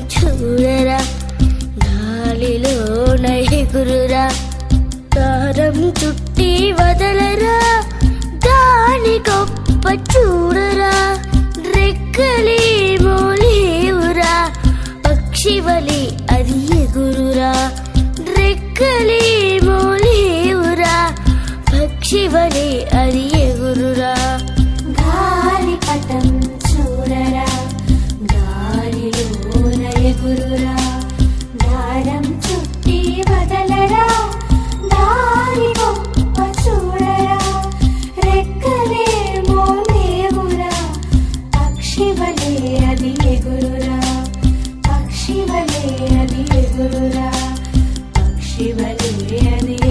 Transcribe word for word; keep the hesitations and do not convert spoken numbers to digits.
చూడరా గాలిలోన ఎగురురా దారం చుట్టి వదలరా దాని గొప్ప చూడరా రెక్కలేమో లేవురా పక్షివలి అది ఎగురురా రెక్కలేమో లేవురా పక్షివలి అది ఎగురురా గాలిపటం చూడరా గాలిలోన ఎగురురా దారం చుట్టి వదలరా దారి గొప్ప చూడరా రెక్కలేమో లేవురా పక్షివలే అది ఎగురురా పక్షివలే అది ఎగురురా పక్షివలే అది